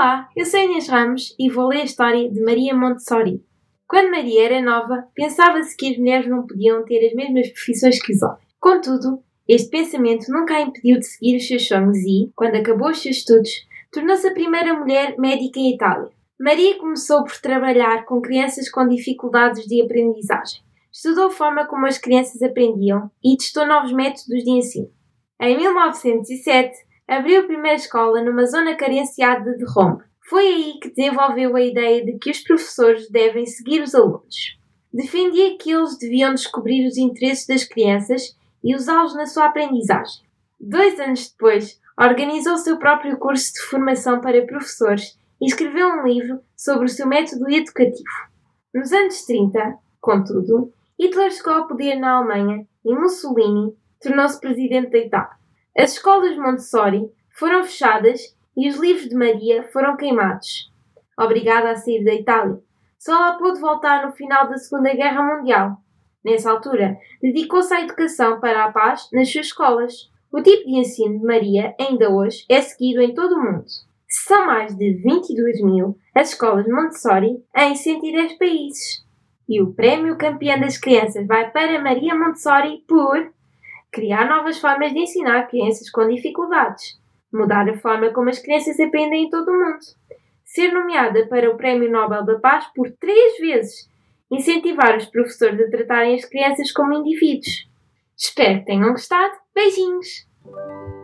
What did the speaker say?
Olá, eu sou Inês Ramos e vou ler a história de Maria Montessori. Quando Maria era nova, pensava-se que as mulheres não podiam ter as mesmas profissões que os homens. Contudo, este pensamento nunca a impediu de seguir os seus sonhos e, quando acabou os seus estudos, tornou-se a primeira mulher médica em Itália. Maria começou por trabalhar com crianças com dificuldades de aprendizagem. Estudou a forma como as crianças aprendiam e testou novos métodos de ensino. Em 1907, abriu a primeira escola numa zona carenciada de Roma. Foi aí que desenvolveu a ideia de que os professores devem seguir os alunos. Defendia que eles deviam descobrir os interesses das crianças e usá-los na sua aprendizagem. 2 anos depois, organizou o seu próprio curso de formação para professores e escreveu um livro sobre o seu método educativo. Nos anos 30, contudo, Hitler chegou ao poder na Alemanha e Mussolini tornou-se presidente da Itália. As escolas Montessori foram fechadas e os livros de Maria foram queimados. Obrigada a sair da Itália, só ela pôde voltar no final da Segunda Guerra Mundial. Nessa altura, dedicou-se à educação para a paz nas suas escolas. O tipo de ensino de Maria, ainda hoje, é seguido em todo o mundo. São mais de 22.000 as escolas Montessori em 110 países. E o prémio campeão das crianças vai para Maria Montessori por criar novas formas de ensinar crianças com dificuldades, mudar a forma como as crianças aprendem em todo o mundo, ser nomeada para o Prémio Nobel da Paz por 3 vezes, incentivar os professores a tratarem as crianças como indivíduos. Espero que tenham gostado. Beijinhos!